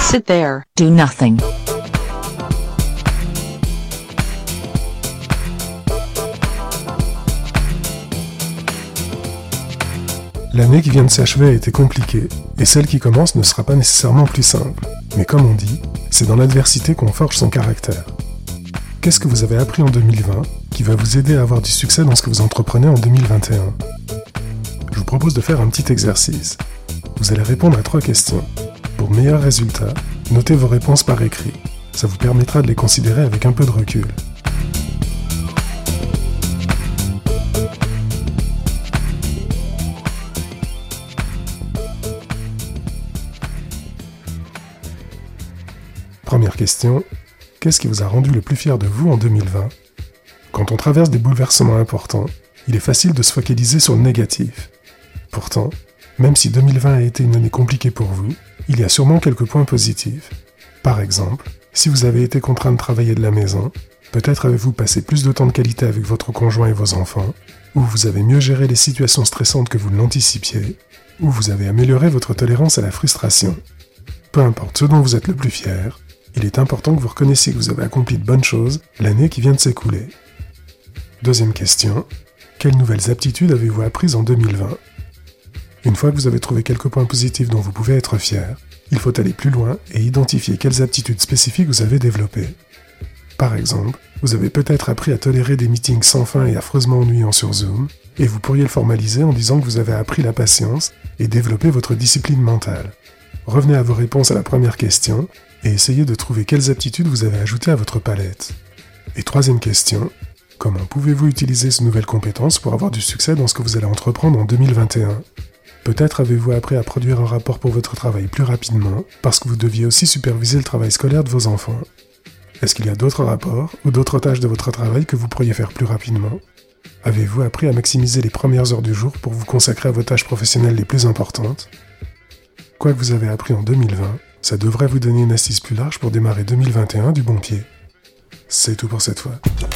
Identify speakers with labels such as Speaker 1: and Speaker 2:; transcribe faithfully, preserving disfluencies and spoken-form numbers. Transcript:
Speaker 1: Sit there.
Speaker 2: Do nothing.
Speaker 3: L'année qui vient de s'achever a été compliquée, et celle qui commence ne sera pas nécessairement plus simple. Mais comme on dit, c'est dans l'adversité qu'on forge son caractère. Qu'est-ce que vous avez appris en deux mille vingt qui va vous aider à avoir du succès dans ce que vous entreprenez en deux mille vingt et un? Je vous propose de faire un petit exercice. Vous allez répondre à trois questions. Pour meilleurs résultats, notez vos réponses par écrit. Ça vous permettra de les considérer avec un peu de recul. Première question, qu'est-ce qui vous a rendu le plus fier de vous en deux mille vingt? Quand on traverse des bouleversements importants, il est facile de se focaliser sur le négatif. Pourtant, même si deux mille vingt a été une année compliquée pour vous, il y a sûrement quelques points positifs. Par exemple, si vous avez été contraint de travailler de la maison, peut-être avez-vous passé plus de temps de qualité avec votre conjoint et vos enfants, ou vous avez mieux géré les situations stressantes que vous ne l'anticipiez, ou vous avez amélioré votre tolérance à la frustration. Peu importe ce dont vous êtes le plus fier, il est important que vous reconnaissiez que vous avez accompli de bonnes choses l'année qui vient de s'écouler. Deuxième question, quelles nouvelles aptitudes avez-vous apprises en deux mille vingt? Une fois que vous avez trouvé quelques points positifs dont vous pouvez être fier, il faut aller plus loin et identifier quelles aptitudes spécifiques vous avez développées. Par exemple, vous avez peut-être appris à tolérer des meetings sans fin et affreusement ennuyants sur Zoom, et vous pourriez le formaliser en disant que vous avez appris la patience et développé votre discipline mentale. Revenez à vos réponses à la première question et essayez de trouver quelles aptitudes vous avez ajoutées à votre palette. Et troisième question, comment pouvez-vous utiliser ces nouvelles compétences pour avoir du succès dans ce que vous allez entreprendre en deux mille vingt et un? Peut-être avez-vous appris à produire un rapport pour votre travail plus rapidement parce que vous deviez aussi superviser le travail scolaire de vos enfants. Est-ce qu'il y a d'autres rapports ou d'autres tâches de votre travail que vous pourriez faire plus rapidement? Avez-vous appris à maximiser les premières heures du jour pour vous consacrer à vos tâches professionnelles les plus importantes? Quoi que vous avez appris en deux mille vingt, ça devrait vous donner une assise plus large pour démarrer deux mille vingt et un du bon pied. C'est tout pour cette fois.